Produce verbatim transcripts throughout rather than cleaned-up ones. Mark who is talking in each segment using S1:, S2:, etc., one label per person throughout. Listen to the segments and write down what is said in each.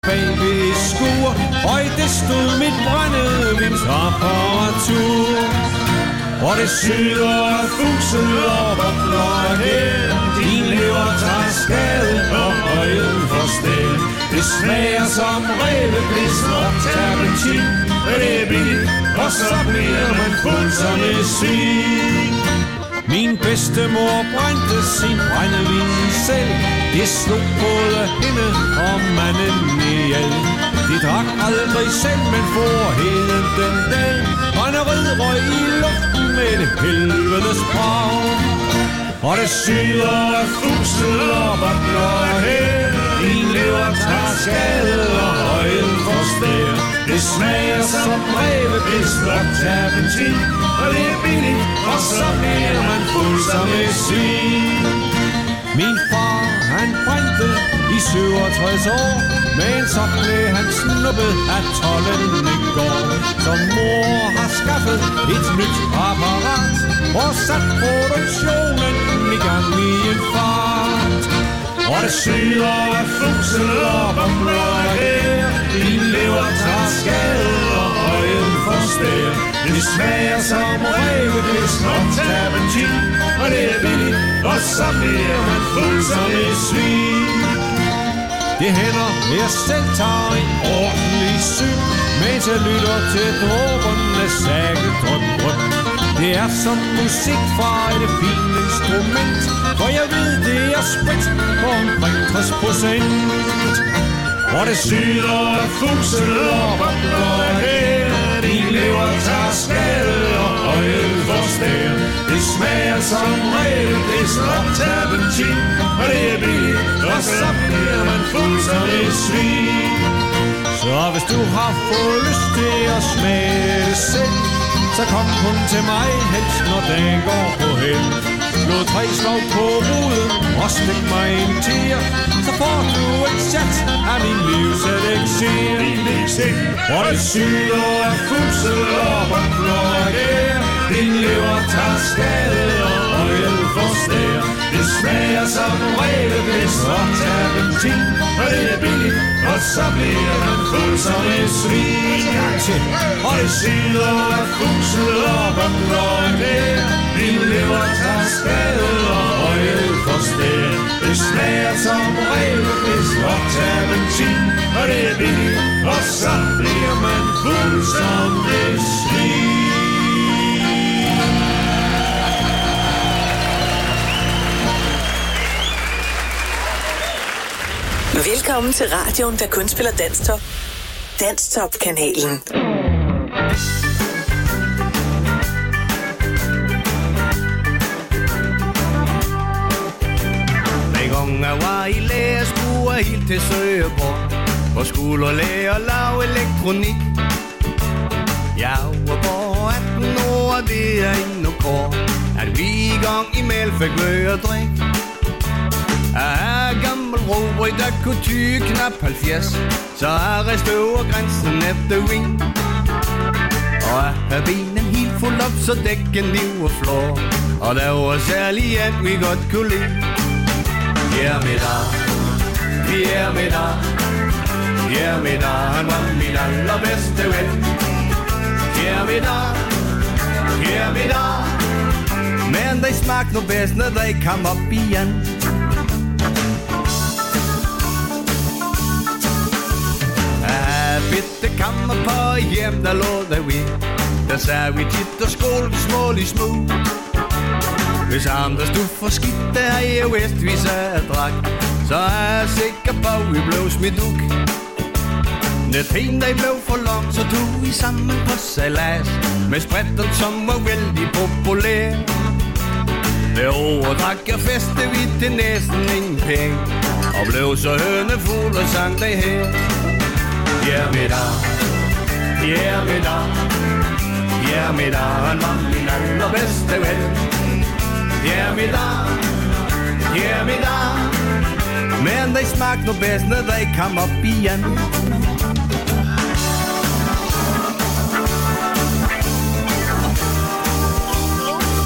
S1: Bagved et skur, og i det stod mit brændevindsapparatur. Og det syder af fusel og bobler her. Din lever tager skade og øjen forstær. Det smager som rævepis og terpentin. Det er billigt, og så bliver man fuld som et svin. Min bedstemor brændte sin brændevin selv. Det slog både hende og manden ihjel. De drak aldrig selv, men for hele den dag. Brænderiet røg i luften med et helvedes brag. Og det syder af fusel og bobler her. Din lever tager skade og øjen forstær. Det smager som rævepis og terpentin. Og det er billigt, og så bliver man fuld som et svin. Min far, han brændte i syvogtres år. Men så blev han snuppet af tolden i går. Så mor har skaffet et nyt apparat og sat produktionen i gang i en fart. Og det syder af fusel og bobler her. Din lever tager skade og øjen forstær. Det smager som rævepis og terpentin. Og det er billigt, og så bliver man fuld som et svin. Det hænder, jeg selv tager en ordentlig syg, mens jeg lytter til dråberne sakke drøm drøm. Det er som musik fra et fint instrument, for jeg ved, det er sprit på omkring tres procent. Og det syder af fusel og bobler her. Din lever tager skade og øjen forstær. Det smager som rævepis og terpentin. Og det er billigt, og så bliver man fuld som et svin. Så hvis du har fået lyst til at smage det selv, så kom kun til mig helst, når dagen går på held. Slå tre slag på ruden og stik mig en tier, så får du et chat af min livselixir. Og det syder af fusel og bobler her. Din lever tager skade og øjen forstær. Det smager som rævepis og terpentin. Og det er billigt, og så bliver man fuld som et svin. Og det syder af fusel og bobler her. Din lever tager skade og øjen forstær. Det smager som rævepis og terpentin. Og det er billigt, og så bliver man fuld som et svin.
S2: Velkommen til radioen, der kun spiller Danstop. Danstop-kanalen.
S3: Dengang jeg var i lære, skulle jeg helt til Søborg, og skulle lære at lave elektronik. Jeg var bare atten år, og det er endnu kort, at vi i gang i mælk fik møg og drik. Jeg er gammel robrig, der kunne tyge knap halvfjerds, så jeg rejste over grænsen efter vin. Og jeg havde benen helt fuld op, så dækken de var flår, og der var særlig at vi godt kunne lide. Ja, med dig, ja, med dig, ja, med dig, han var min allerbedste ven. Ja, med dig, ja, med dig, men de smagte nu bedst, når de kom op igen. Bitte kammer på hjem, der lå der vi. Der sagde vi tit og skål, smålig smug. Hvis andre stod for skidt, der jeg vidste, vi sad og drak, så er jeg sikker på, vi blev smidt uk. Når tiden der blev for lang, så tog vi sammen på salas med spretten, som var vældig populær. Derovre drak jeg feste vi til næsten ingen penge, og blev så hønefuld og sang det her. Ja, med dig, ja, med dig, ja, med dig, han var min allerbedste ven. Ja, med dig, ja, med dig, men de smagte nu bedst, når de kom op igen.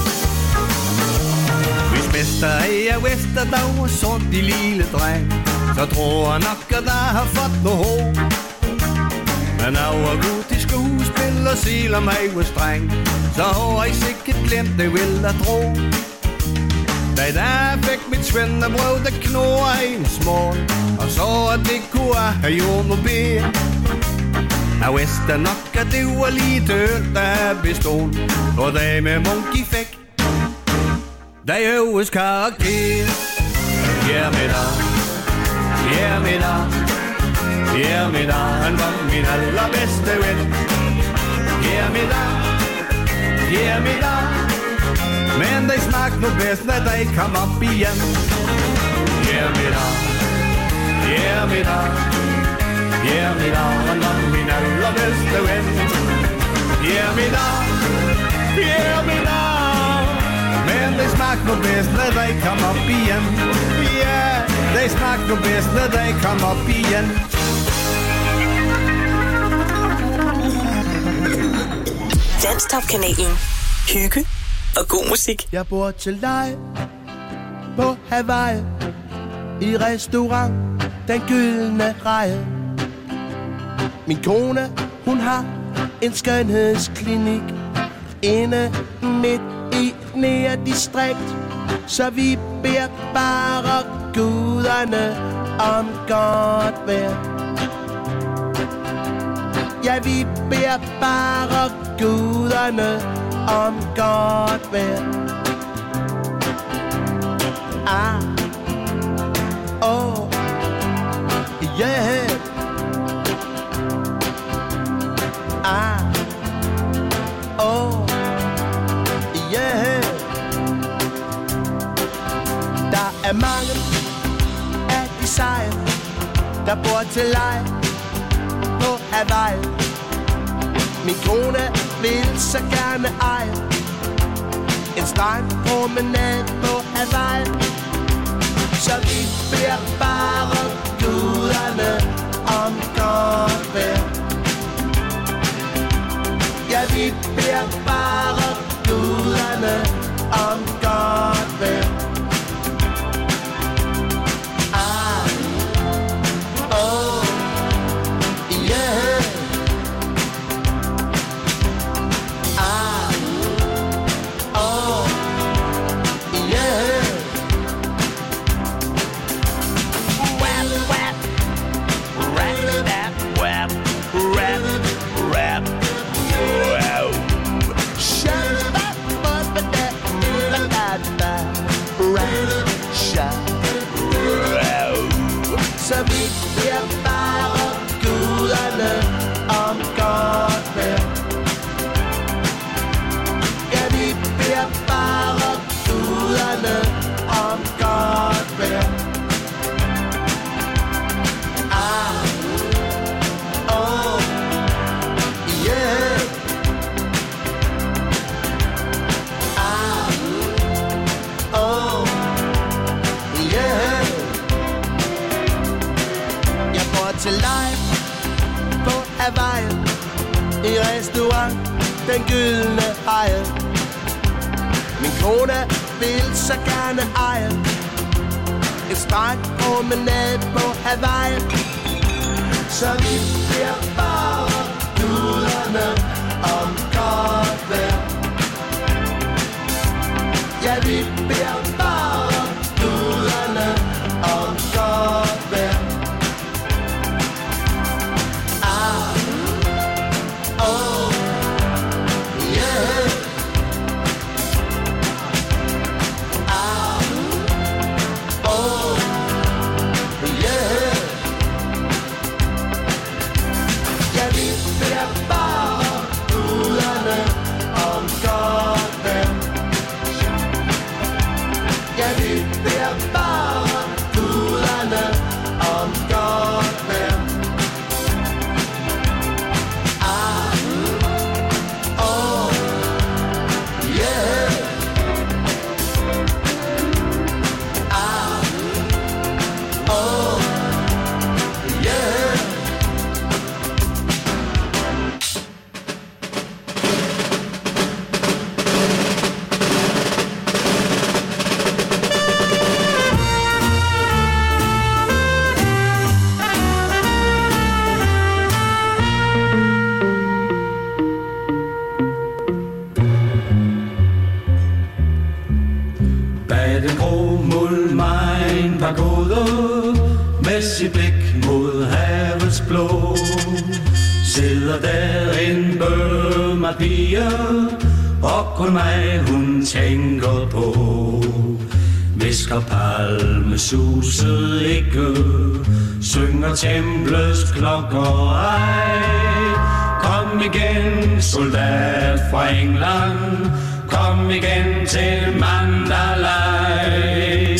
S3: Hvis mester jeg vidste, der var sort de lille dreng, så tror jeg nok, at jeg har fået noget hår. Men jeg var god til skuespil og selvom jeg var streng, så har jeg sikkert glemt det, vil jeg tro. Da jeg fik mit svendebrød, der knurrer en smål, og så at det kunne jeg have gjort noget bedre. Jeg vidste nok, at det var lige øl, der bestod, og da med Monkey fik der øves karakter. Ja, med dig, ja, med dig, ja, med dig, han var min allerbedste ven. Ja, med dig, ja, med dig, men det smagte nu bedst, når de kom op igen. Ja, med dig, ja, med dig, ja, med dig, han var min allerbedste ven. Ja, med dig, ja, med dig, men det smagte nu bedst, når de kom op igen. Ja, det smagte nu bedst, når de kom op igen.
S2: Danstop-kanalen. Hygge og god musik.
S4: Jeg bor til leje på Hawaii i restaurant Den Gyldne Reje. Min kone, hun har en skønhedsklinik inde midt i nære distrikt, så vi beder bare guderne om godt vejr. Ja, vi beder bare guderne om godt vejr. Ah, oh, yeah. Ah, oh, yeah. Der er mange af de seje, der bor til leje på Hawaii. Min kone vil så gerne eje en strandpromenade på Hawaii, så vi beder bare guderne om godt vejr. Ja, vi beder bare guderne om godt vejr. Ah, oh, yeah. Ah, oh, yeah. Wap, wap, rap, rap, wap, rap, rap, wow. Shut up, but but that, la la la, rap, shut, wow. Så vi beder bare guderne om godt vejr. Ja, vi beder bare guderne om godt vejr. Ah, oh, yeah. Ah, oh, yeah. Jeg bor til leje på Hawaii i restaurant Den Gyldne Reje. Min kone vil så gerne eje en strandpromenade på Hawaii, så vi beder bare guderne om godt vejr. Ja, vi beder bare guderne om godt vejr. Ah, oh, yeah. Ah, oh, yeah.
S1: blå. Sidder der en bømmet pige, og kun mig hun tænker på. Visker palmesuset ikke, synger templets klokker ej. Kom igen, soldat fra England, kom igen til Mandalay.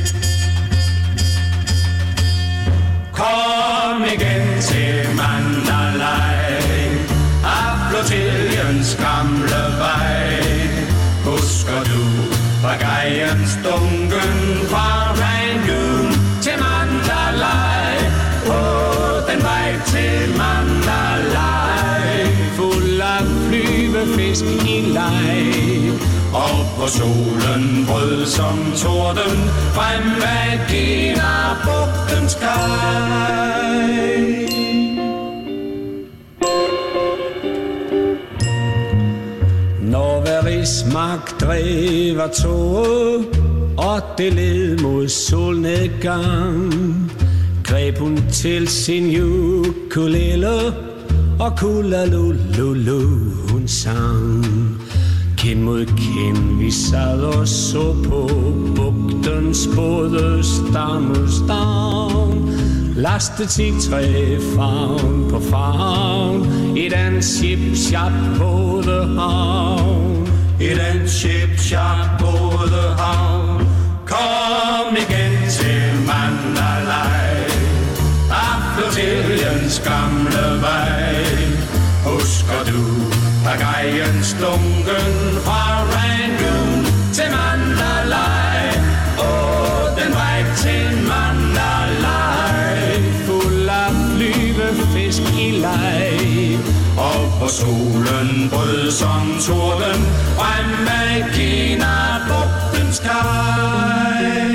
S1: Kom igen til Mandalay, af flotilliens gamle vej. Husker du bagajens dunken fra Rangoon til Mandalay? På den vej til Mandalay, fuld af flyvefisk i leg. Og på solen brød som torden, frem med Kina-bugtens kaj. Når hver rigsmagt drev toget, og det led mod solnedgang, greb hun til sin ukulele, og kulalululu hun sang. Kind mod kind, vi sad og så på bugtens både stammestavn. Lastet til træ, favn på favn, i den ship-shop både havn. I den ship-shop både havn. Kom igen til Mandalay, af flotilliens gamle vej. Husker du bagajens dunken fra Rangoon til Mandalay? Åh, den vej til Mandalay, fuld af flyvefisk i leg. Og på solen brød som torden, frem med Kina-bugtens kaj.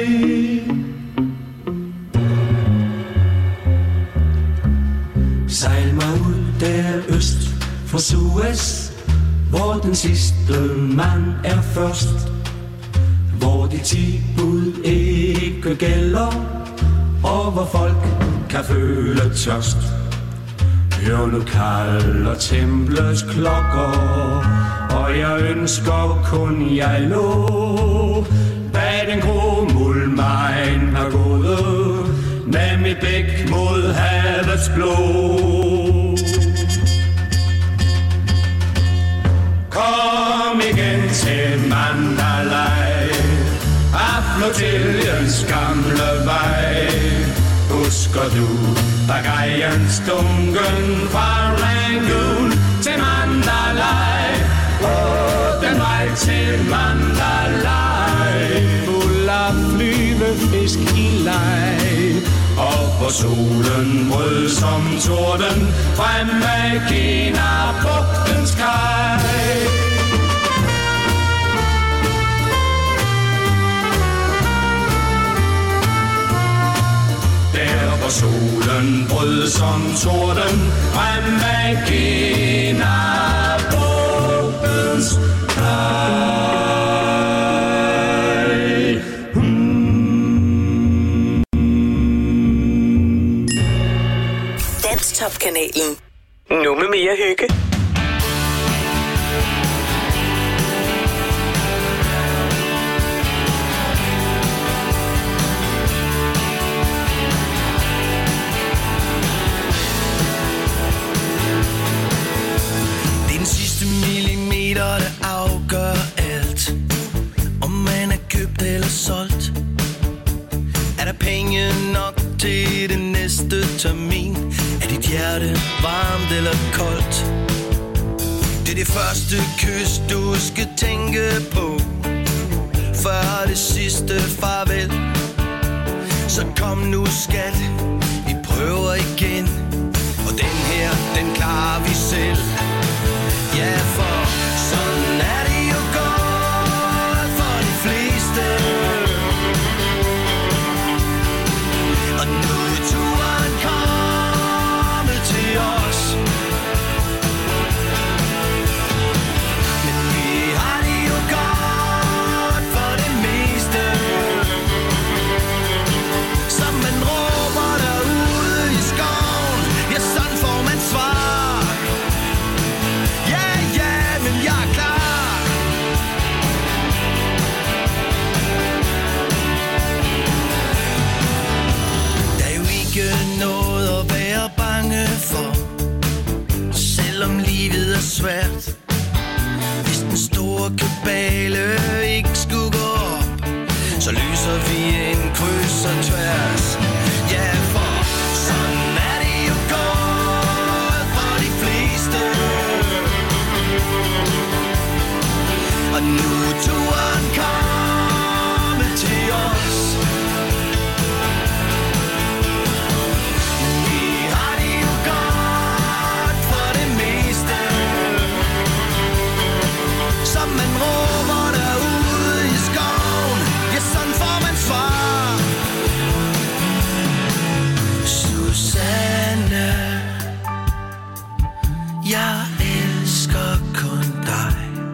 S1: Sejl mig ud der øst for Suez, hvor den sidste mand er først. Hvor de ti bud ikke gælder, og hvor folk kan føle tørst. Hør nu kalder templets klokker, og jeg ønsker kun jeg lå bag den grå muldmegn har gået, med mit blik mod havets blå. Kom igen til Mandalay, af flotilliens gamle vej. Husker du bagajens dunken fra Rangoon til Mandalay? Åh, den vej til Mandalay, fuld af flyvefisk i leg. Og på solen brød som torden, frem med Kina-bugtens kaj. Og solen brød som torden, frem med Kina-bugtens kaj. Hmm.
S2: Danstop-kanalen. Nu med mere hygge.
S5: Der afgør alt, om man er købt eller solgt. Er der penge nok til det næste termin? Er dit hjerte varmt eller koldt? Det er det første kys, du skal tænke på, før det sidste farvel. Så kom nu skat, vi prøver igen, og den her, den klarer vi selv. Ja, for sådan er det jo godt for de fleste. Og nu er turen kommet til os. Men vi har det jo godt for det meste. Som man råber derude i skoven. selvom livet er svært. Hvis den store kabale ikke skulle gå op, så løser vi en kryds og tværs. Ja, for sådan er det jo gået for de fleste. Og nu er turen kommet til os. Vi har det jo godt for det meste. Som man råber derude i skoven, ja, sådan får man svar. Susanne, jeg elsker kun dig.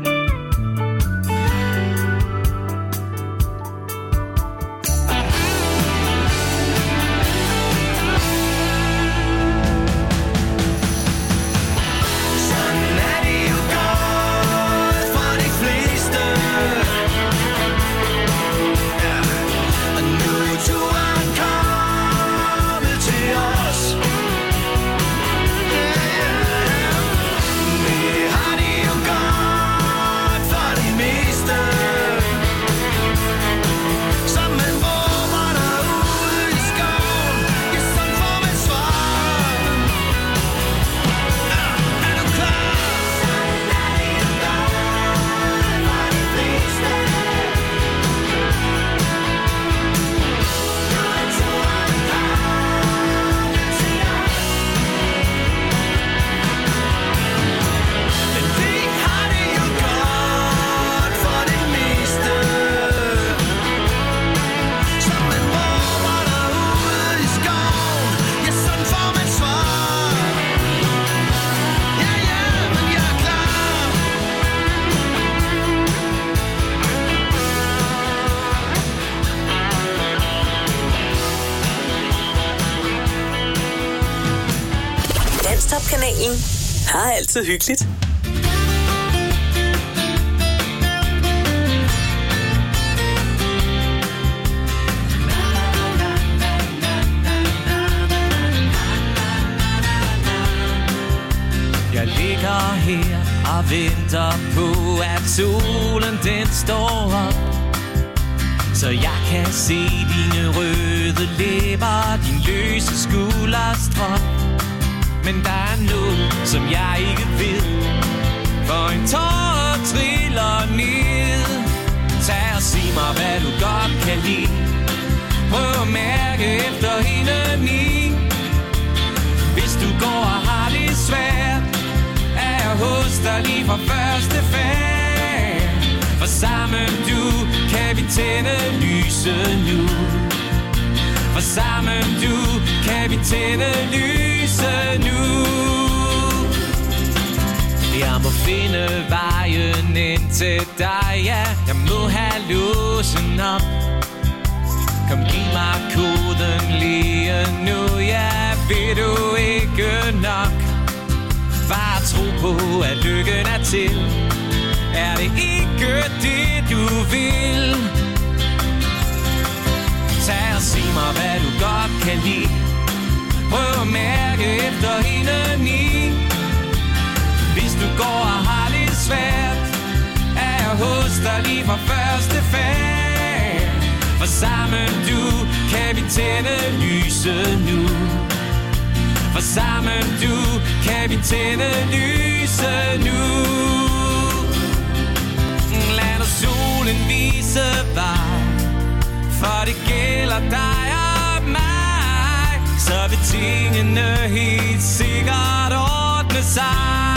S2: Danstop-kanalen har altid hyggeligt.
S6: Jeg ligger her og venter på, at solen den står op, så jeg kan se dine røde læber, din løse skulderstrop. Men der er noget, som jeg ikke ved, for en tårer triller ned. Tag og sig mig, hvad du godt kan lide. Prøv at mærke efter indeni. Hvis du går og har det svært, er jeg hos dig lige fra første færd. For sammen du kan vi tænde lyset nu. For sammen du kan vi tænde lyset nu. Jeg må finde vejen ind til dig, ja. Jeg må have låsen op. Kom, giv mig koden lige nu, ja. Vil du ikke nok? Bare tro på, at lykken er til. Er det ikke det, du vil? Tag og sig mig, hvad du godt kan lide. Prøv at mærke efter indeni. Hvis du går og har lidt svært, er jeg hos dig lige fra første færd. For sammen du kan vi tænde lyset nu. For sammen du kan vi tænde lyset nu. Lad nu solen vise vej, for det gælder dig og mig. Så vil tingene helt sikkert ordne sig.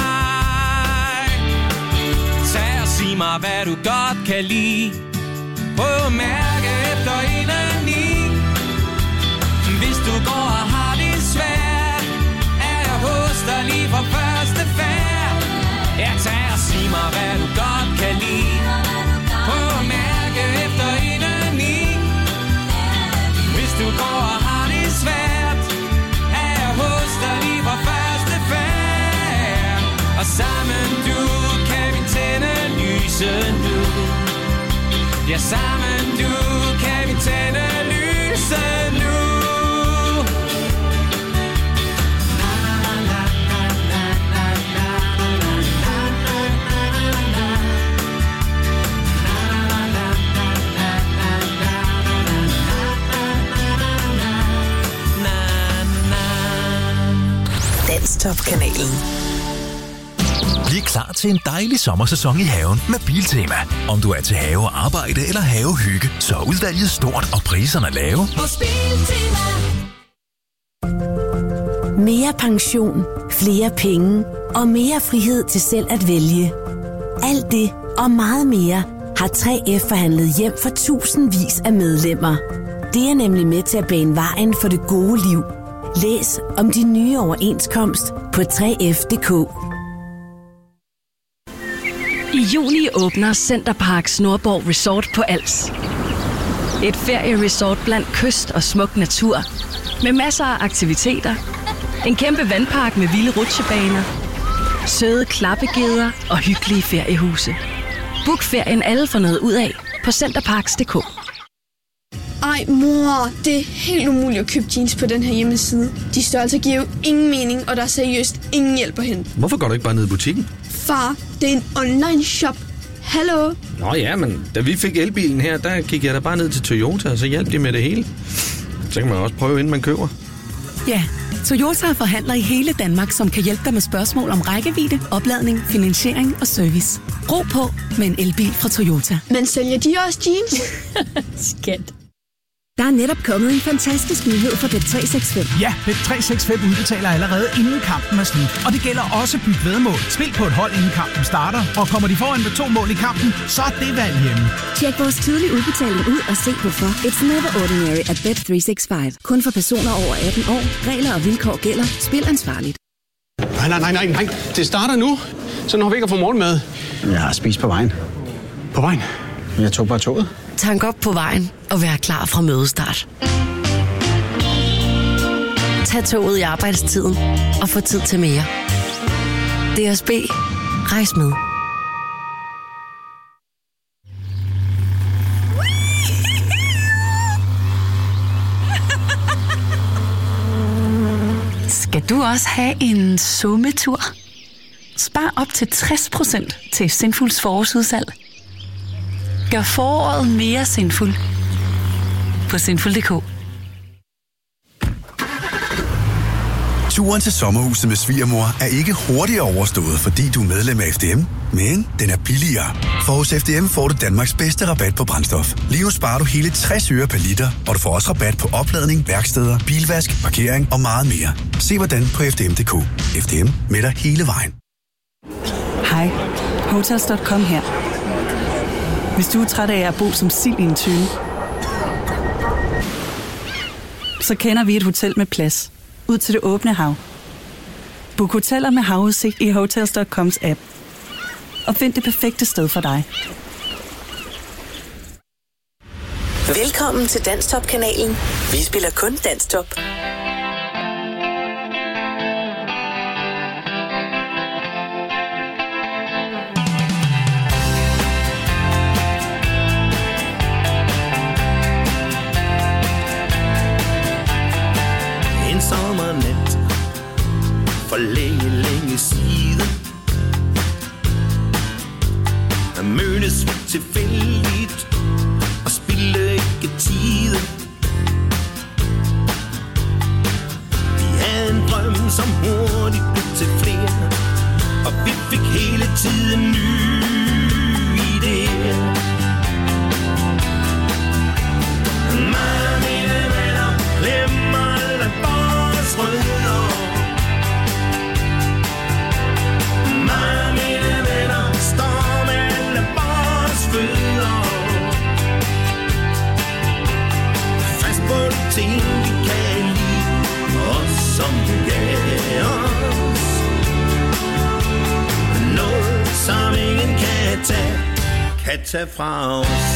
S6: Tag og sig mig, hvad du godt kan lide. Prøv at mærke efter indeni. Hvis du går og har det svært, er jeg hos dig lige fra første færd. Ja, tag og sig mig, hvad du godt kan lide. Prøv at mærke efter indeni. Hvis du går og har det svært, er jeg hos dig lige fra første færd. Og sammen du kan vi tænde lyset nu. Ja, sammen du kan vi tænde lyset nu. Na, na, na, na, na, na.
S2: Danstop-kanalen.
S7: Bliv klar til en dejlig sommersæson i haven med Biltema. Om du er til have, arbejde eller havehygge, så er udvalget stort og priserne lave.
S4: Hos Biltema.
S8: Mere pension, flere penge og mere frihed til selv at vælge. Alt det og meget mere har tre F forhandlet hjem for tusindvis af medlemmer. Det er nemlig med til at bane vejen for det gode liv. Læs om de nye overenskomst på tre F punktum d k.
S9: I juni åbner Centerparks Nordborg Resort på Als. Et ferieresort blandt kyst og smuk natur, med masser af aktiviteter, en kæmpe vandpark med vilde rutsjebaner, søde klappegeder og hyggelige feriehuse. Book ferien alle får noget ud af på centerparks punktum d k.
S10: Ej mor, det er helt umuligt at købe jeans på den her hjemmeside. De størrelser giver jo ingen mening, og der er seriøst ingen hjælp at hente.
S11: Hvorfor går du ikke bare ned i butikken?
S10: Far, det er en online shop. Hallo?
S11: Nå ja, men da vi fik elbilen her, der gik jeg da bare ned til Toyota, og så hjalp de med det hele. Så kan man også prøve, inden man køber.
S12: Ja, Toyota er forhandler i hele Danmark, som kan hjælpe dig med spørgsmål om rækkevidde, opladning, finansiering og service. Ro på med en elbil fra Toyota.
S10: Men sælger de også jeans?
S12: Skat. Der er netop kommet en fantastisk nyhed for Bet tre seks fem.
S13: Ja, Bet tre seks fem udbetaler allerede inden kampen er slut. Og det gælder også byt væddemål. Spil på et hold inden kampen starter, og kommer de foran med to mål i kampen, så er det valg hjemme.
S12: Tjek vores tidlige udbetaling ud og se hvorfor. It's never ordinary at Bet tre seks fem. Kun for personer over atten år. Regler og vilkår gælder. Spil ansvarligt.
S14: Nej, nej, nej, nej, nej. Det starter nu. Så når vi ikke får morgenmad. Jeg har spist på vejen. På vejen? Jeg tog bare toget.
S15: Tank op på vejen og vær klar fra mødestart. Tag toget i arbejdstiden og få tid til mere. D S B. Rejs med.
S12: Skal du også have en sommetur? Spar op til tres procent til Sinfuls forårsudsalg. Gør foråret mere sinful på sinful punktum d k.
S7: Turen til sommerhuset med svigermor er ikke hurtigere overstået, fordi du er medlem af F D M, men den er billigere. For hos F D M får du Danmarks bedste rabat på brændstof. Lige nu sparer du hele tres øre per liter, og du får også rabat på opladning, værksteder, bilvask, parkering og meget mere. Se hvordan på f d m punktum d k. F D M med dig hele vejen.
S12: Hej, Hotels punktum com her. Hvis du er træt af at bo som sild i en tønde, så kender vi et hotel med plads ud til det åbne hav. Book hoteller med havudsigt i Hotels punktum coms app. Og find det perfekte sted for dig.
S2: Velkommen til Danstop-kanalen. Vi spiller kun Danstop.
S5: En sommernat for længe, længe siden. Der mødtes vi tilfældigt og spildte ikke tiden. Vi havde en drøm, som hurtigt blev til flere, og vi fik hele tiden nye idéer. Mig og mine venner glemmer alle vores rødder. Mig og mine venner står med alle vores fødder. Fast på de ting, vi kan lide, og som gav os noget, som ingen kan tage, kan tage fra os.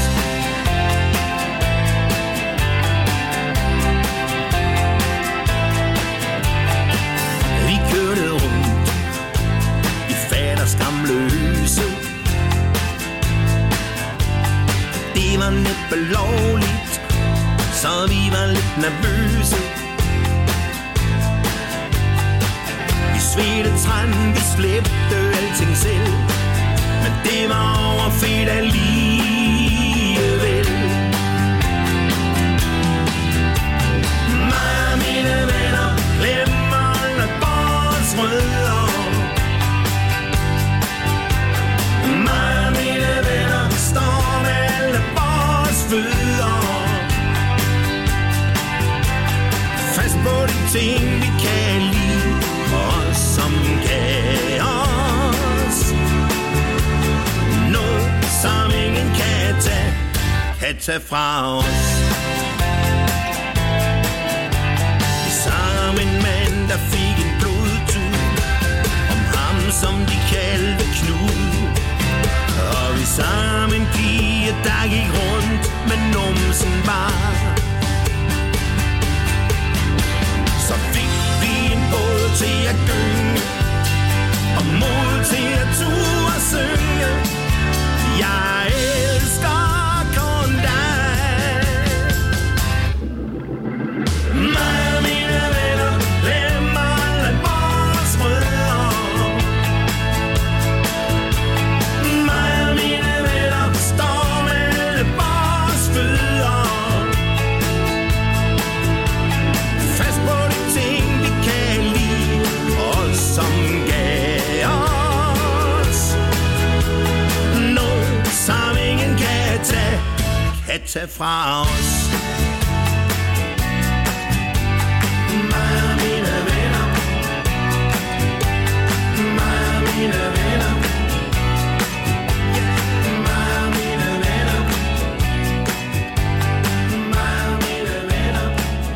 S5: Vi kørte rundt i faders gamle huse. Det var næppe lovligt, så vi var lidt nervøse. Vi svedte træn, vi slæbte alting selv, men det var overfedt alligevel. Mig og mine venner glemmer alle vores rødder. Mig og mine venner står med alle vores fødder. Fast på de ting vi kan lide, og som gav os noget, som ingen kan tage, kan tage fra os. Vi sang om en mand, der fik en blodtud, om ham, som de kaldte Knud. Og vi sang om en pige, der gik rundt med numsen bar. Så fik vi en båd til at gynge, og mod til at turde synge. Jeg elsker kun dig. Mig og mine venner glemmer alle vores rødder. Mig og mine venner står med alle vores fødder. Fast på de ting vi kan lide, og som gav os noget, som ingen kan tage, kan tage fra os. Mig og mine venner, mig og mine venner, mig og mine venner, mig og mine venner.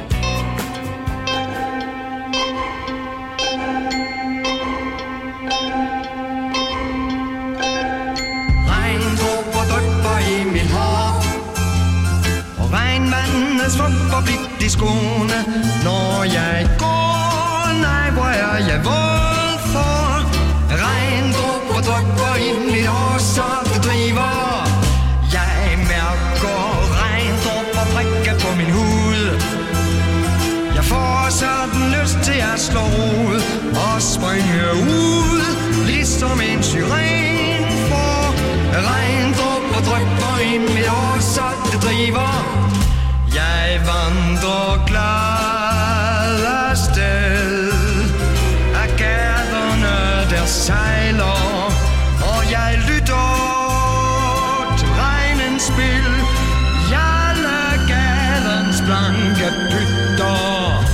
S3: Regndråber drypper i mit hår, og regnvandet svupper blidt i skoene. Når jeg går, nej, hvor er jeg våd for. Regndråber drypper i mit hår, så det driver. Jeg mærker regndråber prikke på min hud. Jeg får sådan lyst til at slå rod og springe ud, ligesom en syren får. Regndråber drypper i mit hår, så det driver. Jeg vandrer glad afsted af gaderne, der sejler, og jeg lytter til regnens spil. Jeg lader gadens blanke pytter.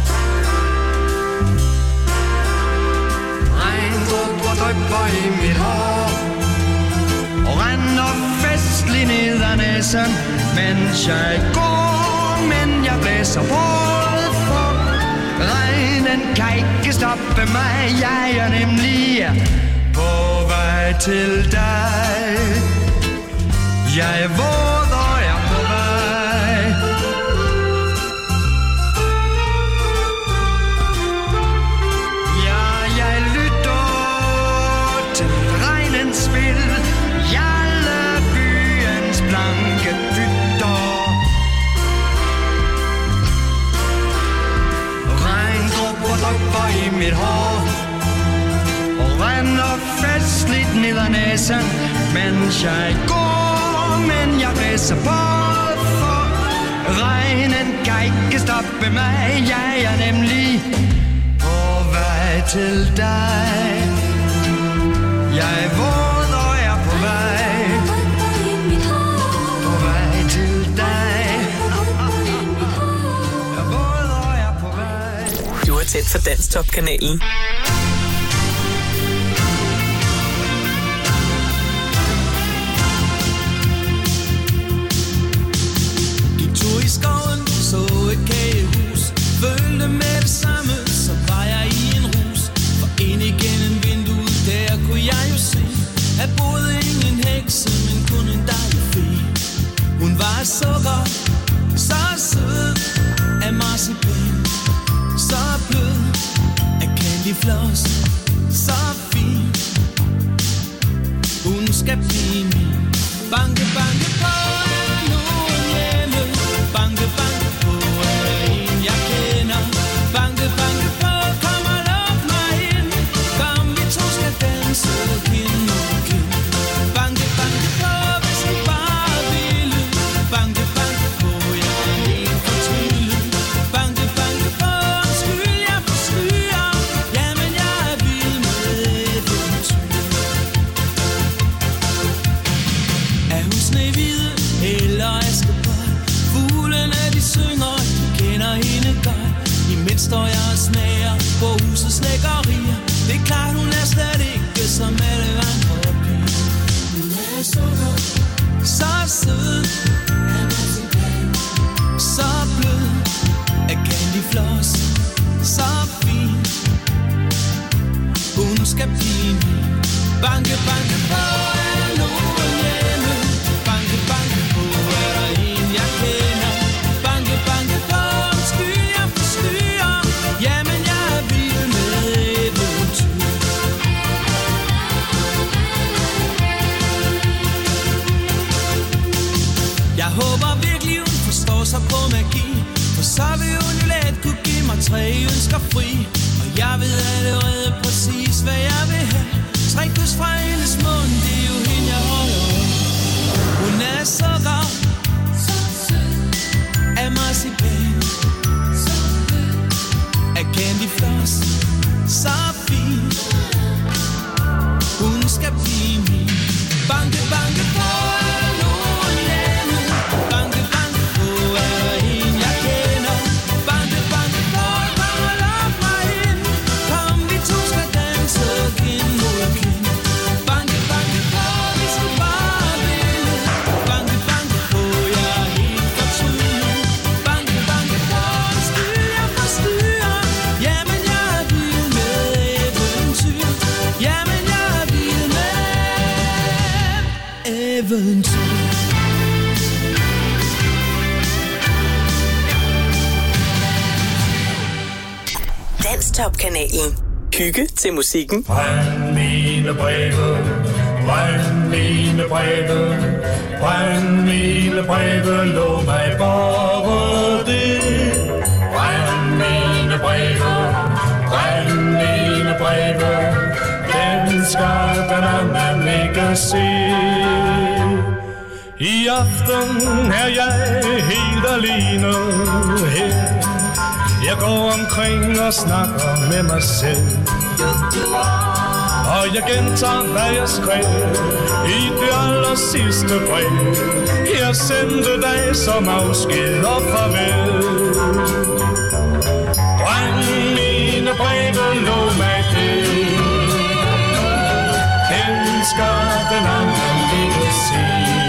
S3: Regndråber drypper i mit hår og render festlig ned ad næsen, mens jeg går, men jeg blæser både for. Regnen kan ikke stoppe mig, jeg er nemlig på vej til dig. Jeg er våd og er på vej. Ja, jeg lytter til regnens spil. Alle byens blanke pytter. Regndråber drypper i mit hår og render festligt ned ad næsen, mens jeg går, men jeg blæser både for. Regnen kan ikke stoppe mig, jeg er nemlig på vej til dig. Jeg er våd og er på vej, på vej til dig. Jeg er våd og er på vej.
S2: Du er tæt for Danstop-kanalen.
S6: Gik tur i skoven, så et kagehus. Følte med det samme, så var jeg i en rus. For ind igennem vinduet, der kunne jeg jo se, at boede ingen hekse, men kun en dejlig fe. Hun var af sukker, så sød af marcipan, så blød af candyfloss, så fin. Hun skal blive min. Banke, banke på, er der nogen hjemme? Banke, banke på, er der en, jeg kender? Banke, banke på, kom og luk mig ind. Kom, vi to skal danse kind mod kind. Banke, banke på, hvis I bare ville. Banke, banke på, jeg er en for trylle. Banke, banke på, undskyld, jeg forstyrrer. Jamen, jeg
S5: skal blive min. Banke, banke på, er der nogen hjemme? Banke, banke på, er der en, jeg kender? Banke, banke på, skyld jeg forstyrrer. Jamen, jeg er vild med eventyr. Jeg håber virkelig, hun forstår sig på magi, for så vil hun jo let kunne give mig tre ønsker fri. Og jeg ved allerede præcis, hvad jeg vil have. Tre kys fra hendes mund, det er jo hende, jeg holder af. Hun er så rar, så sød, af marcipan, så fed, af candy floss, så fin. Hun skal blive min. Banke, banke på, er der nogen hjemme? Banke, banke på, er der en, jeg kender? Banke, banke på, kom og luk mig ind. Kom, vi to skal danse kind mod kind. Banke, banke på, vi skal bare vinde. Banke, banke på, jeg er helt fortrynet. Banke, banke på, styr jeg forstyrrer. Jamen, jeg er vild med eventyr. Jamen, jeg er vild med eventyr.
S2: Danstop-kanalen. Hygge til musikken.
S1: Brænd mine breve, brænd mine breve, brænd mine breve, lov mig bare det. Brænd mine breve, brænd mine breve, den skal den anden ikke se. I aften er jeg helt alene her. Jeg går omkring og snakker med mig selv. Og jeg gentager, hvad jeg skrev i det aller sidste brev. Jeg sendte dig som afsked og farvel. Brænd mine breve, lov mig det. Den skal den anden ikke se.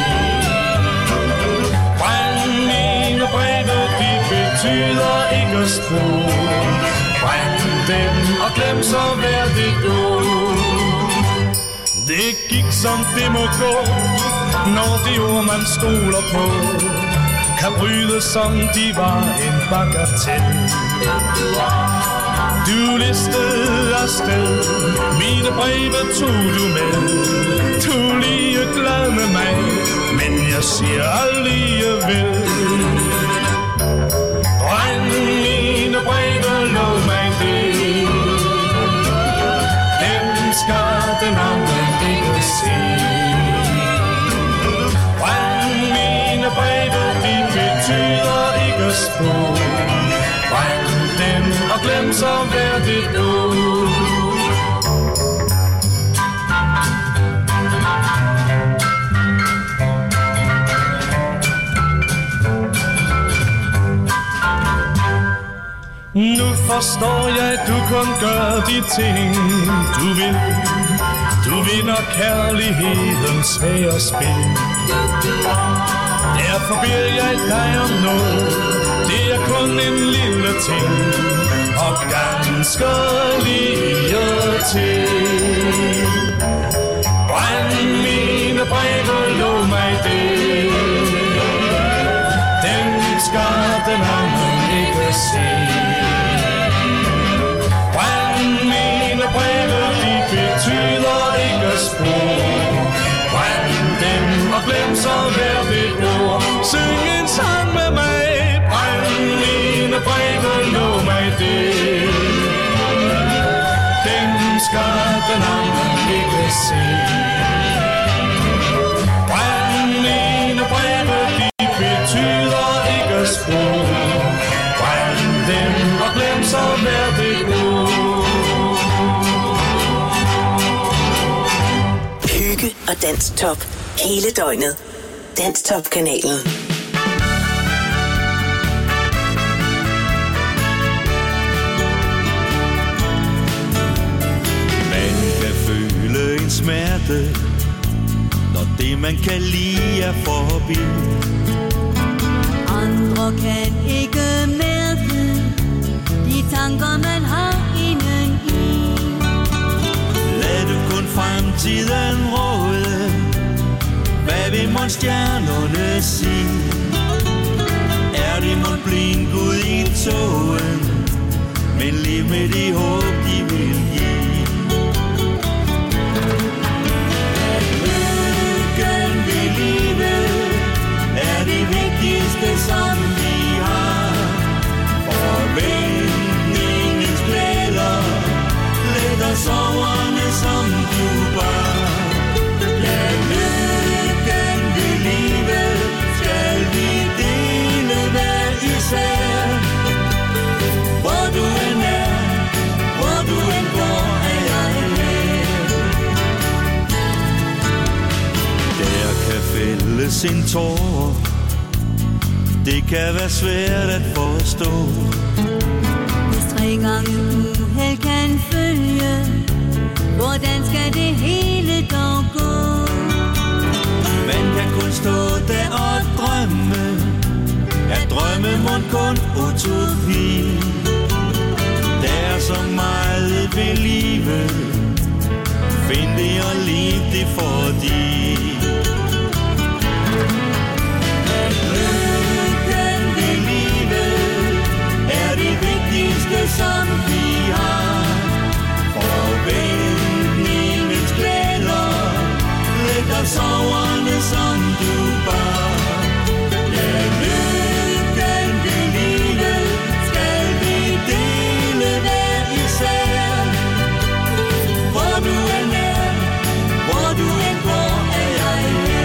S1: Brænd mine breve, de betyder ikke spor. Brænd dem og glem så hver det går. Det gik som det må gå, når de ord man stoler på kan bryde som de var en bagatel. Du listede afsted, mine breve tog du med. Du er lige glad med mig, men jeg siger alligevel. Brænd mine breve, lov mig det. Dem skal den anden ikke se. Brænd mine breve, de betyder ikke spor. Brænd dem og glem så hver det går. Nu forstår jeg, du kun gør de ting, du vil. Du vinder kærlighedens svære spil. Derfor beder jeg dig om noget. Det er kun en lille ting, og ganske lige til. Brænd mine breve, lov mig det. Den skal den anden ikke se. Betyder ikke spor. Brænd dem og glem så hver det ord. Syng en sang med mig. Brænd mine breve, lov mig det. Dem skal den anden ikke se. Brænd mine breve, de betyder ikke spor. Brænd dem og glem så hver det ord.
S2: Og Danstop hele døgnet. Danstop-kanalen.
S16: Man kan føle en smerte, når det man kan lide er forbi.
S17: Andre kan ikke mærke de tanker man har indeni.
S16: fremtiden råde? Hvad vil mon stjernerne sige? Er det mon blind Gud i togen, men lev med det håb, de vil give. At lykken ved livet er det vigtigste, som vi har. Forventningens glæder letter soverne, som du var. Ja, lykken ved livet skal vi dele hver især. Hvor du end er, hvor du end går, er jeg her. Der kan fælles en tår, det kan være svært at forstå.
S17: Hvis tre gange uheld kan følge, hvordan skal det hele dog gå?
S16: Man kan kun stå der og drømme, at drømme mon kun utopi. Der er så meget ved livet, find det og lev det fordi. At lykken ved livet er det vigtigste, som vi har. Forventningens glæder lægger soverne, som du bar. Ja, lykken ved livet skal vi dele hver især. Hvor du end er, hvor du end går, er jeg her.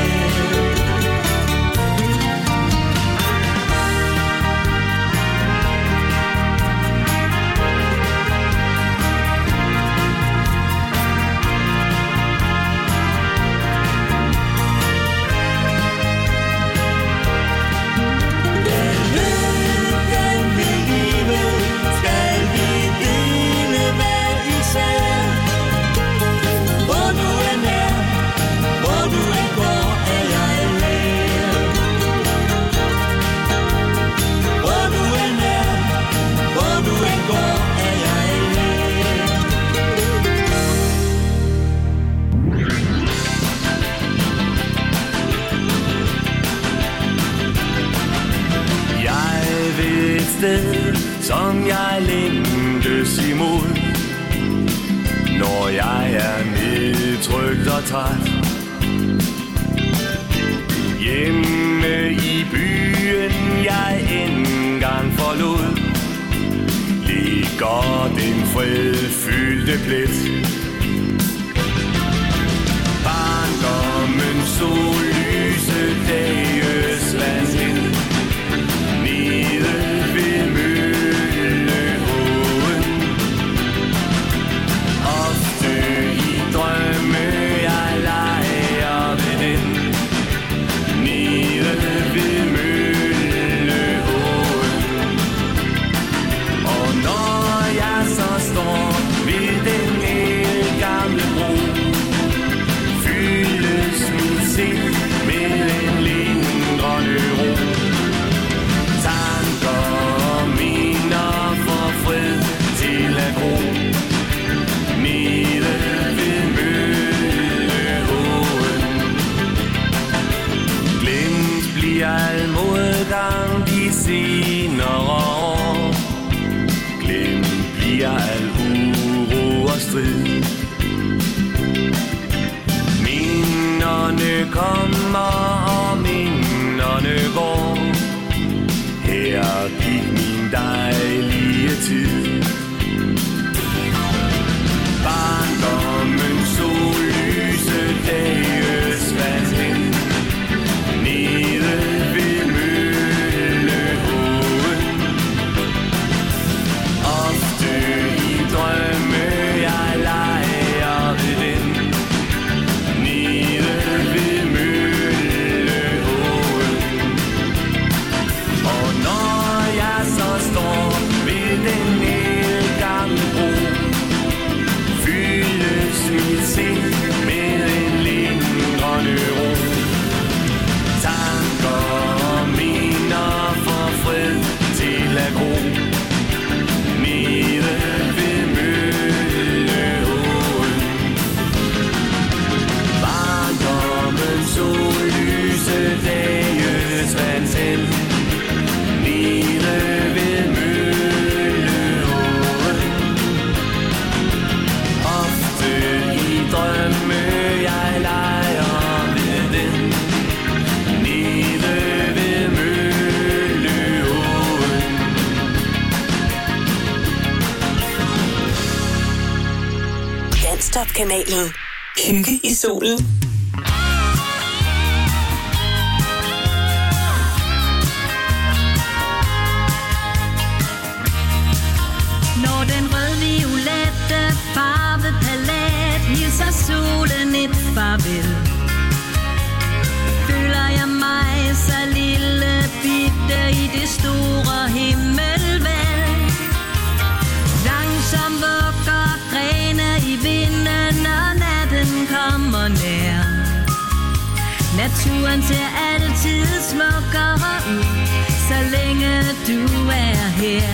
S16: Som jeg længes imod, når jeg er nedtrykt og træt. Hjemme i byen jeg engang forlod, ligger den fredfyldte plet. Barndommens sollyse dage svandt hen nede ved Mølleåen. Ofte i drømme jeg leger ved den nede ved Mølleåen. Og når jeg så står ved den gamle bro, fyldes mit sind med en lindrende ro. Tanker og minder får fred til at gro nede ved Mølleåen. Glemt bliver al modgang de senere år. Glemt bliver al uro og strid. Minderne kommer og minderne går. Her gik min dejlige tid. Barndommens sollyse dage svandt hen nede ved Mølleåen. Ofte i drømme jeg leger ved den nede ved Mølleåen. Og når jeg så står ved den nede
S2: Danstop-kanalen. Hygge i solen.
S17: Når den rød-violette farvepalet hilser solen et farvel, føler jeg mig så lille bitte i det store himmelvæld. Langsomt vugger grene i vinden, når natten kommer nær. Naturen ser altid smukkere ud, så længe du er her.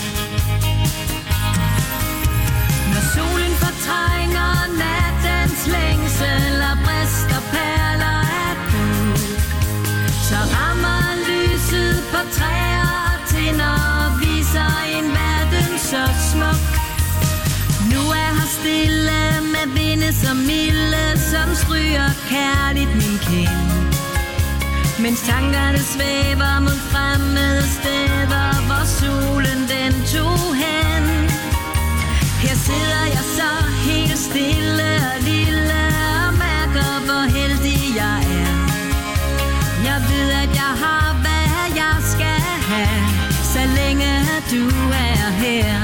S17: Når solen fortrænger nattens længsel og brister perler af guld, så rammer lyset på træer og tinder og viser en verden så smuk. Nu er her stille med vinde som milde, som stryger kærligt min kind, mens tankerne svæver mod fremmede steder, hvor solen den tog hen. Her sidder jeg så helt stille og lille og mærker, hvor heldig jeg er. Jeg ved, at jeg har, hvad jeg skal have, så længe du er her.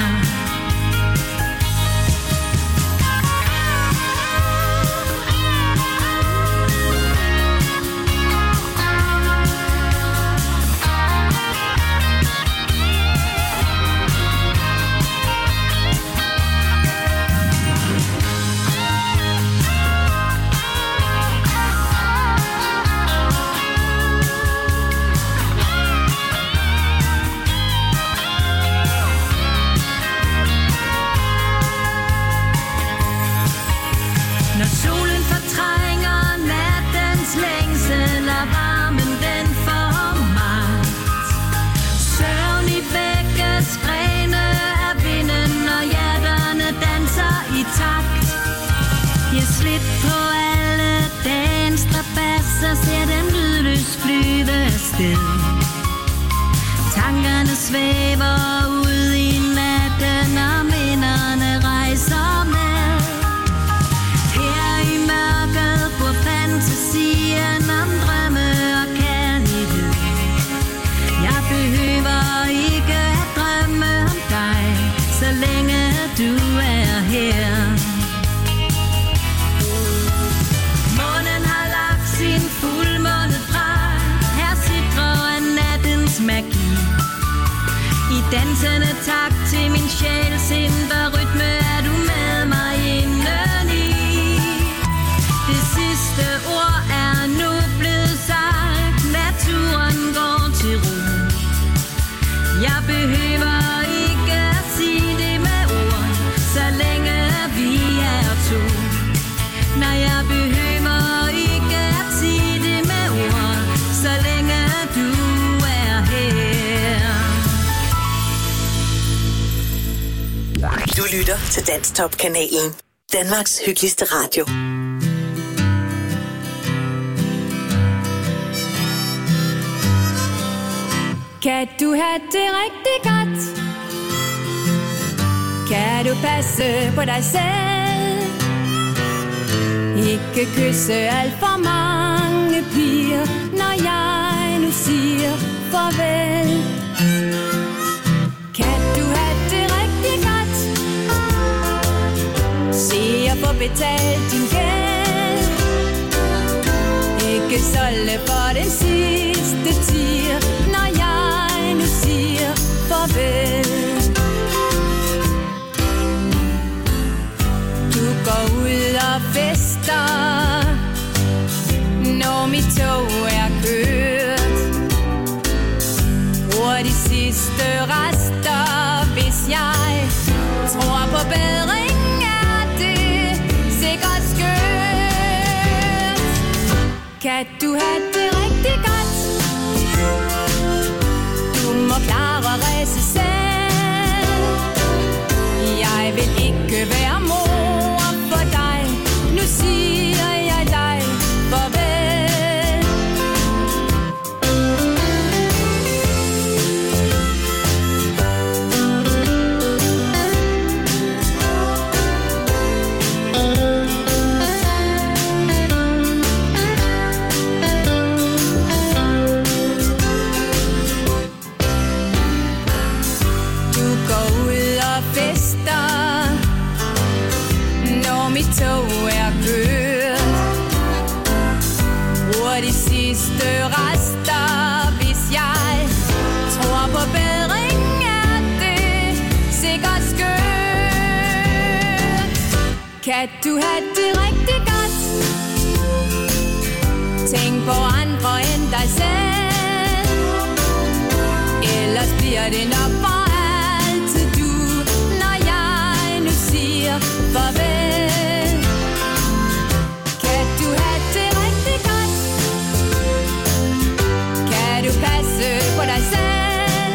S17: Tankerne svæver ud i natten, og minderne rejser med. Her i mørket på fantasien om drømme og kærlighed. Jeg behøver ikke at drømme om dig, så længe du er her. Månen har lagt sin fuldmånedrag, her sidder nattens magi. I dansende takt til min sjæls indre rytme er du med mig indeni. Det sidste ord er nu blevet sagt, naturen går til ro. Jeg behøver ikke at sige det med ord, så længe vi er to. Nej, jeg behøver ikke at sige det med ord, så længe du er her.
S2: Du lytter til Danstop-kanalen. Danmarks hyggeligste radio.
S18: Kan du have det rigtig godt? Kan du passe på dig selv? Ikke kysse alt for mange piger, når jeg nu siger farvel. Kan du have det rigtig godt? Se at få betalt din gæld. Ikke solde for den sidste tier, når jeg nu siger farvel. Du går ud og fester, når mit tog er kørt. Bruger de sidste rester, hvis jeg tror på bedring, er det sikkert skørt. Kan du have det rigtig godt? Du må klare at rejse selv. Jeg vil ikke være mor for dig. Nu siger jeg dig farvel. er kørt. Bruger de sidste rester, hvis jeg tror på bedring, er det sikkert skørt. Kan du have det rigtig godt? Tænk på andre end dig selv. Ellers bliver det nok for altid du, når jeg nu siger farvel. Kan du have det rigtig godt? Kan du passe på dig selv?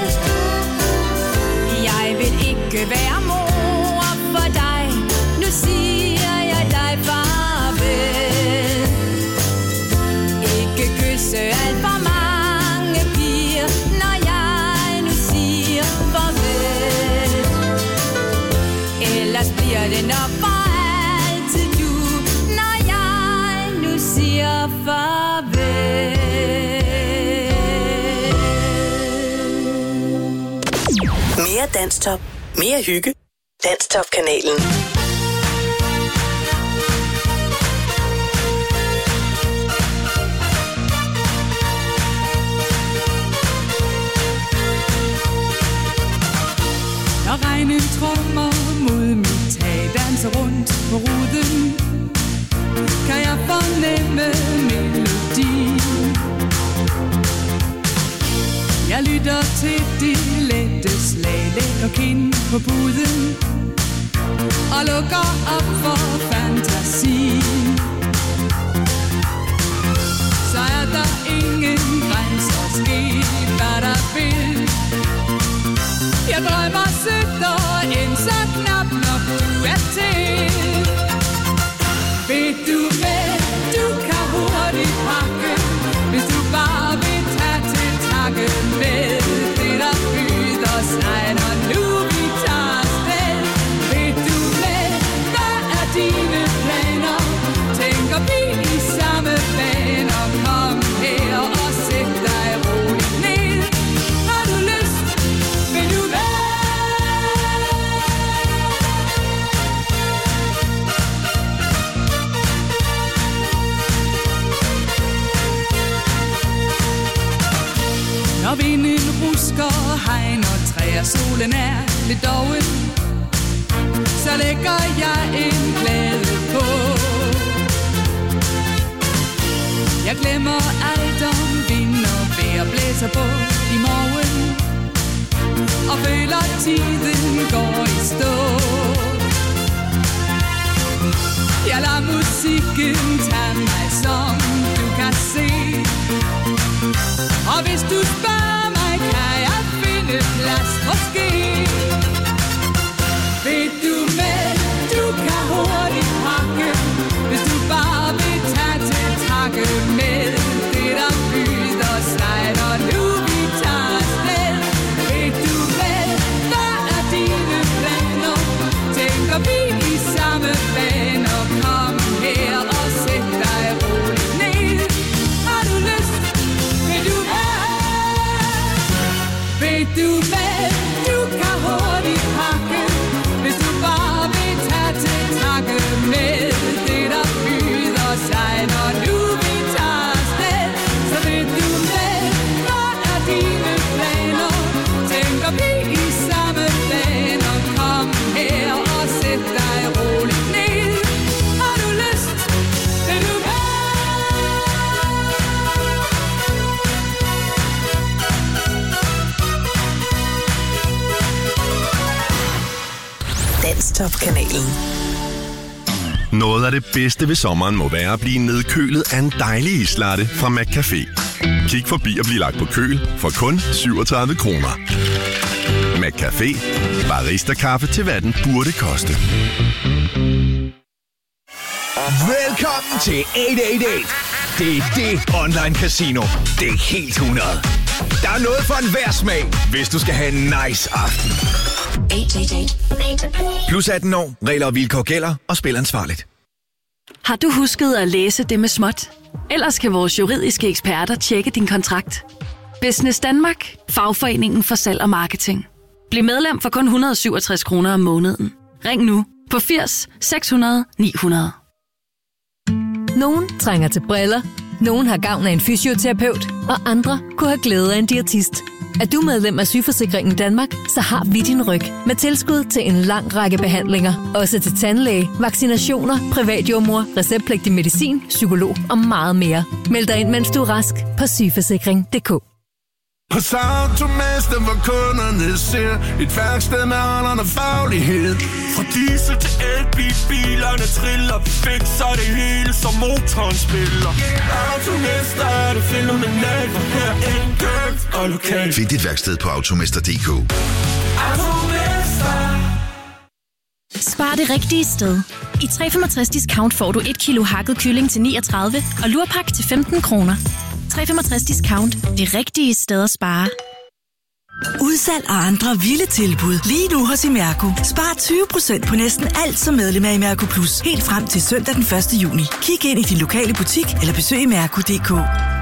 S18: Jeg vil ikke være mor for dig. Nu siger jeg dig farvel. Ikke kysse alt for mange piger, når jeg nu siger farvel. Ellers bliver det nok for altid du, når jeg nu siger farvel.
S2: Mere Danstop. Mere hygge. Danstop-kanalen.
S19: Når regnen trummer mod mit tag, danser rundt på ruden, kan jeg fornemme melodien. Jeg lytter til de lette slag, lægger kind på puden og lukker op for fantasien. Så er der ingen grænser, ske hvad der vil. Jeg drømmer sødt og ind så knap nok du er til. Ved du hvad, du kan hurtigt pakke, hvis du bare vil tage til takke med det der byder sig, når nu vi tager afsted. Ved du hvad, hvad er dine planer? Tænker vi i samme baner? Kom her og sæt dig roligt ned. Har du lyst? Vil du hvad? Når vinden rusker, hegner træer, solen er lidt doven, så lægger jeg en plade på. Jeg glemmer alt om vind og vejr, blæser på i morgen, og føler tiden går i stå. Jeg lader musikken tage mig, som du kan se. Og hvis du spørger mig, kan jeg finde plads måske. Ved du med, du kan hurtigt pakke, hvis du bare vil tage til takke med det der byder sig, når nu vi tager afsted. Ved du med, hvad er dine planer? Tænker vi i samme baner? Kom her og sæt dig roligt ned. Har du lyst? Vil du Ved du hvad, du kan hurtigt pakke, hvis du bare vil tage til takke med det der byder sig, når nu vi tager afsted. Så ved du hvad, hvad er dine planer? Tænker vi i samme baner? Kom her og sæt dig roligt ned. Har du lyst? Vil du
S2: Danstop-kanalen.
S20: Noget af det bedste ved sommeren må være at blive nedkølet af en dejlig islatte fra McCafé. Kig forbi og bliv lagt på køl for kun syvogtredive kroner. McCafé. Barista-kaffe til hvad den burde koste.
S21: Velkommen til otte otte otte. Det er det online casino. Det er helt hundrede. Der er noget for enhver smag, hvis du skal have en nice aften. Plus atten år. Regler og vilkår gælder, og spil ansvarligt.
S9: Har du husket at læse det med småt? Ellers kan vores juridiske eksperter tjekke din kontrakt. Business Danmark. Fagforeningen for salg og marketing. Bliv medlem for kun et hundrede og syvogtres kroner om måneden. Ring nu på firs seks hundrede ni hundrede.
S4: Nogen trænger til briller, nogen har gavn af en fysioterapeut, og andre kunne have glæde af en diætist. Er du medlem af Sygeforsikringen Danmark, så har vi din ryg med tilskud til en lang række behandlinger. Også til tandlæge, vaccinationer, privatjordmor, receptpligtig medicin, psykolog og meget mere. Meld dig ind, mens du er rask på sygeforsikring punktum d k.
S1: Hos Automester, hvor kunderne ser et værksted med alderen og faglighed. Fra diesel til elbil, bilerne triller, vi fikser det hele, som motoren spiller. Automester er det fænomenalt, for her er enkelt og lokalt.
S22: Find dit værksted på automester punktum d k.
S1: Automester.
S23: Spar det rigtige sted. I tre komma femogtres discount får du et kilo hakket kylling til niogtredive og lurpak til femten kroner. tre komma femogtres discount. Det rigtige sted at spare.
S24: Udsalg og andre vilde tilbud. Lige nu hos Imerco. Spar tyve procent på næsten alt som medlem af Imerco Plus. Helt frem til søndag den første juni. Kig ind i din lokale butik eller besøg imerco punktum d k.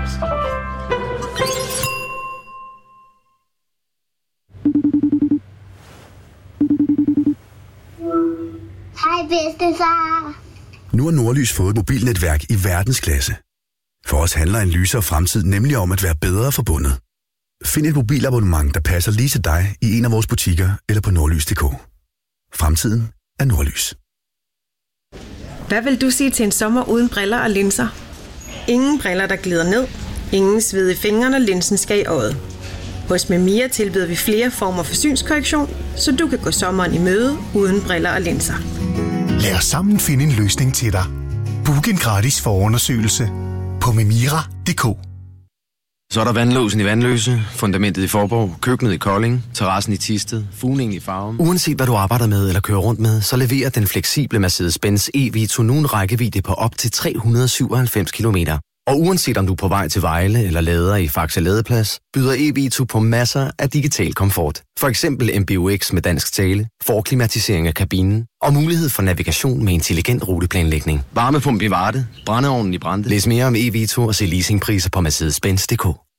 S25: Hej bedstefar.
S7: Nu har Nordlys fået et mobilnetværk i verdensklasse. For os handler en lysere fremtid nemlig om at være bedre forbundet. Find et mobilabonnement, der passer lige til dig i en af vores butikker eller på nordlys punktum d k. Fremtiden er Nordlys.
S26: Hvad vil du sige til en sommer uden briller og linser? Ingen briller, der glider ned. Ingen sved i fingrene, når linsen skal i øjet. Hos Memia tilbyder vi flere former for synskorrektion, så du kan gå sommeren i møde uden briller og linser.
S27: Lad os sammen finde en løsning til dig. Book en gratis forundersøgelse på memira punktum d k.
S28: Så er der vandlåsen i Vandløse, fundamentet i Forborg, køkkenet i Kolding, terrassen i Thisted, fugningen i Farum.
S29: Uanset hvad du arbejder med eller kører rundt med, så leverer den fleksible Mercedes-Benz E-Vito nu en rækkevidde på op til tre hundrede syvoghalvfems kilometer. Og uanset om du er på vej til Vejle eller lader i Faxe Ladeplads, byder E-Vito på masser af digital komfort. For eksempel M B U X med dansk tale, forklimatisering af kabinen og mulighed for navigation med intelligent ruteplanlægning. Varmepumpe i Varde, brændeovnen i Brande. Læs mere om E-Vito og se leasingpriser på Mercedes Benz punktum d k.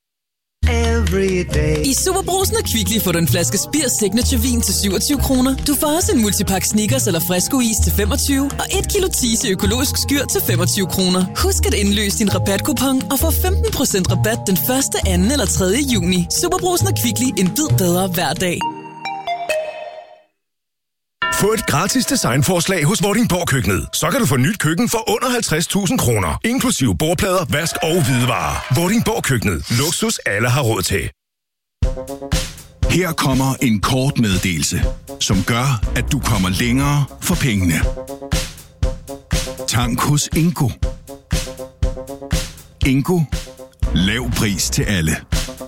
S30: I Superbrugsen og Kvickly får du en flaske Spir Signature Vin til syvogtyve kroner. Du får også en multipack Snickers eller Fresco Is til femogtyve og et kilo Tise økologisk skyr til femogtyve kroner. Husk at indløse din rabatkupon og få femten procent rabat den første, anden eller tredje juni. Superbrugsen og Kvickly, en bid bedre hver dag.
S21: Få et gratis designforslag hos Vordingborg Køkkenet. Så kan du få nyt køkken for under halvtreds tusind kroner. Inklusive bordplader, vask og hvidevarer. Vordingborg Køkkenet. Luksus alle har råd til.
S31: Her kommer en kort meddelelse, som gør, at du kommer længere for pengene. Tank hos Ingo. Ingo. Lav pris til alle.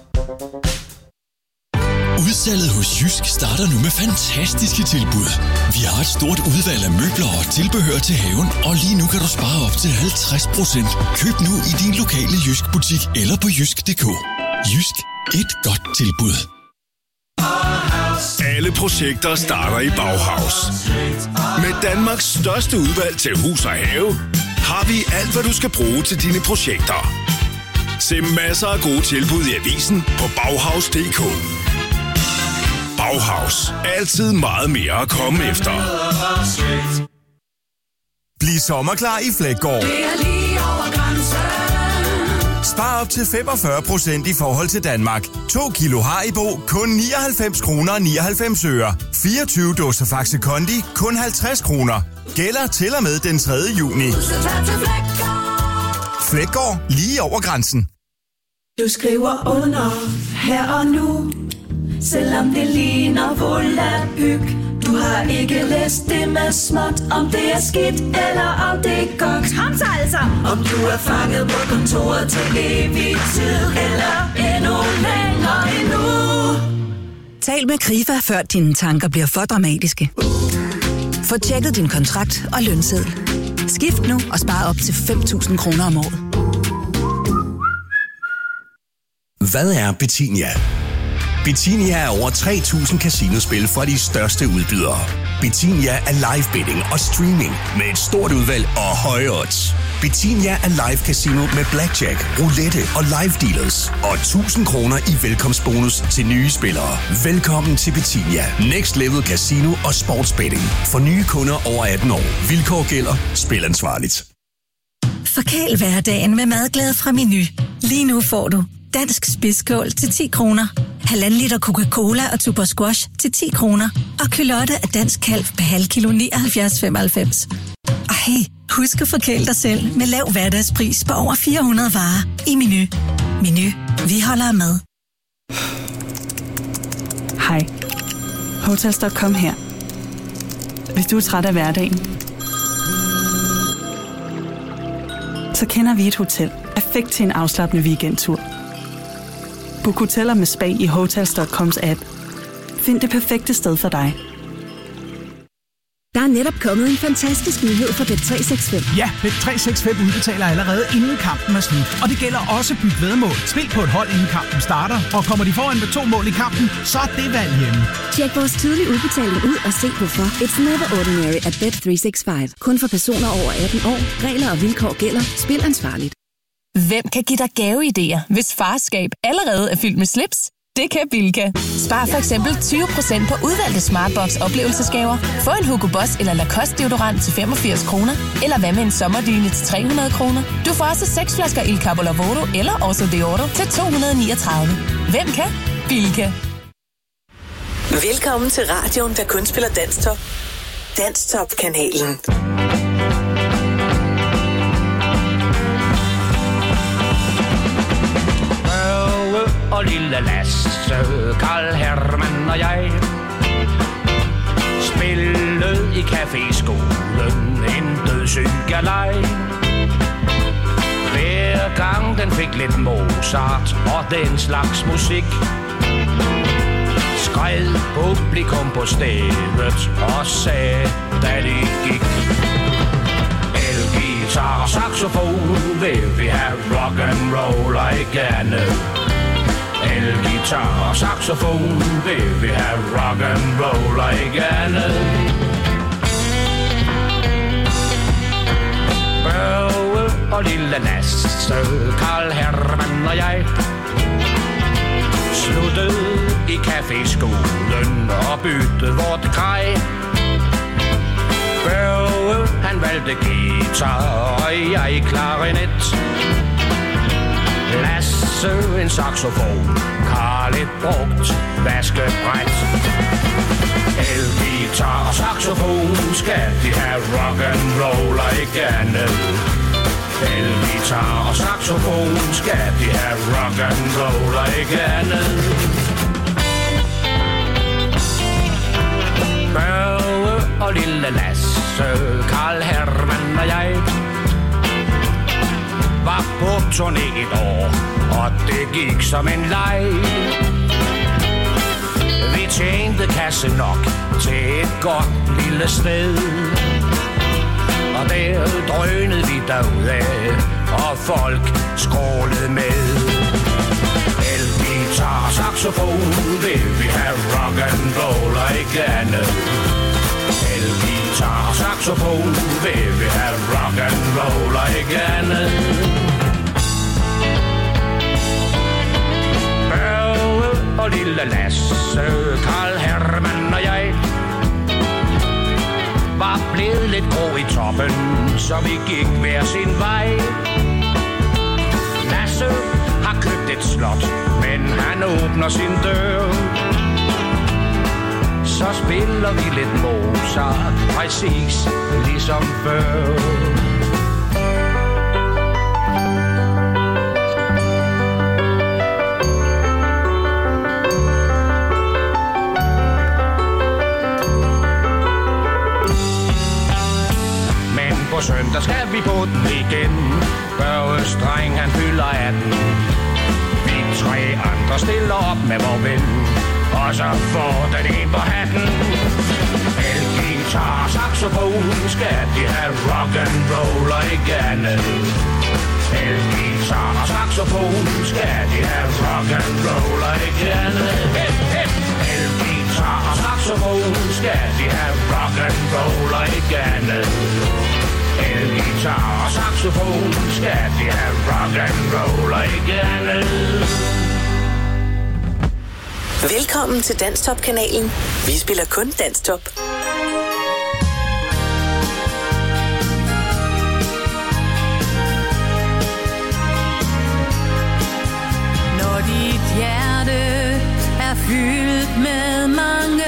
S32: Udsalget hos Jysk starter nu med fantastiske tilbud. Vi har et stort udvalg af møbler og tilbehør til haven, og lige nu kan du spare op til halvtreds procent. Køb nu i din lokale Jysk-butik eller på jysk punktum d k. Jysk. Et godt tilbud.
S21: Alle projekter starter i Bauhaus. Med Danmarks største udvalg til hus og have, har vi alt, hvad du skal bruge til dine projekter. Se masser af gode tilbud i avisen på bauhaus punktum d k. Bauhaus. Altid meget mere at komme efter.
S33: Bliv sommerklar i Flækgaard.
S1: Det er lige over grænsen.
S33: Spar op til femogfyrre procent i forhold til Danmark. to kilo Haribo, kun nioghalvfems kroner og nioghalvfems øre. fireogtyve dåser Faxe Kondi, kun halvtreds kroner. Gælder til og med den tredje juni. Flækgaard, lige over grænsen.
S1: Du skriver under her og nu, selvom det ligner volapyk. Du har ikke læst det med småt, om det er skidt eller om det er godt. Kom så altså! Om du er fanget på kontoret til evig tid, eller endnu længere endnu.
S24: Tal med Krifa, før dine tanker bliver for dramatiske. Få tjekket din kontrakt og lønseddel. Skift nu og spar op til fem tusind kroner om året.
S21: Hvad er Betinia? Betinia er over tre tusind casinospil fra de største udbydere. Betinia er live betting og streaming med et stort udvalg og høje odds. Betinia er live casino med blackjack, roulette og live dealers. Og tusind kroner i velkomstbonus til nye spillere. Velkommen til Betinia. Next Level Casino og Sportsbetting. For nye kunder over atten år. Vilkår gælder. Spil ansvarligt.
S24: Forkæl hverdagen med madglæde fra Meny. Lige nu får du dansk spidskål til ti kroner, halvanden liter Coca-Cola og Tuborg Squash til ti kroner, og kylotte af dansk kalv per halv kilo nioghalvfjerds femoghalvfems. Og hey, husk at forkæle dig selv med lav hverdagspris på over fire hundrede varer i Meny. Meny. Vi holder med.
S3: Hej. Hotels punktum com her. Hvis du er træt af hverdagen, så kender vi et hotel perfekt til en afslappende weekendtur. Book hoteller med spa i Hotels punktum coms app. Find det perfekte sted for dig.
S5: Der er netop kommet en fantastisk nyhed fra Bet tre seks fem.
S6: Ja, Bet tre seks fem udbetaler allerede inden kampen er slut. Og det gælder også byt væddemål. Spil på et hold inden kampen starter. Og kommer de foran med to mål i kampen, så er det valg hjemme.
S5: Tjek vores tidlige udbetaling ud og se hvorfor. It's never ordinary at Bet tre seks fem. Kun for personer over atten år. Regler og vilkår gælder. Spil ansvarligt.
S8: Hvem kan give dig gaveidéer, hvis farskab allerede er fyldt med slips? Det kan Bilka. Spar for eksempel tyve procent på udvalgte Smartbox oplevelsesgaver. Få en Hugo Boss eller Lacoste deodorant til femogfirs kroner. Eller hvad med en sommerdyne til tre hundrede kroner. Du får også seks flasker Il Capo Lavoro eller Oso Deodoro til to hundrede niogtredive. Hvem kan? Bilka.
S2: Velkommen til radioen, der kun spiller Danstop. Danstop-kanalen.
S1: Og lille Lasse, Karl Hermann og jeg spillede i caféskolen en dødssyg galej. Hver gang den fik lidt Mozart og den slags musik, skred publikum på stedet og sagde, da de gik: elgitar og saxofon, vil vi have rock and roll og ikke andet. Elgitar og saxofon, vil vi have rock and roll og ikke andet. Børge og lille Lasse, Karl Hermann og jeg sluttede i caféskolen og byttede vort grej. Børge, han valgte guitar og jeg klarinet. Lasse en saxofon, Karl et brugt vaskebræt. Elgitar og saxofon, skal de have rock and roll og ikke andet. Elgitar og saxofon, skal de have rock and roll og ikke andet. Børge og lille Lasse, Karl Hermann og jeg var på turné et år, og det gik som en leg. Vi tjente kasse nok til et godt lille sted, og der drønede vi derudad, og folk skrålede med. Elgitar og saxofon, vil vi have rock and roll og ikke andet. Elgitar og saxofon, vil vi have rock and roll og ikke andet. Børge og lille Lasse, Karl Hermann og jeg var blevet lidt grå i toppen, så vi gik hver sin vej. Lasse har købt et slot, men han åbner sin dør. Så spiller vi lidt Mozart, præcis ligesom før. Men på søndag skal vi på den igen. Børges dreng, han fylder atten. Vi tre andre stiller op med vor ven, og så får den en på hatten. Elgitar og saxofon, skal de have rock and roll og ikke andet. Elgitar og saxofon, skal de have rock and roll og ikke andet. Elgitar og saxofon, skal de have rock and roll og ikke andet. Elgitar og saxofon, skal de have rock and roll og ikke andet.
S2: Velkommen til Danstop-kanalen. Vi spiller kun Danstop.
S4: med mange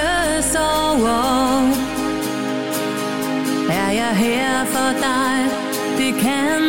S4: sorger. Er jeg her for dig? Det kan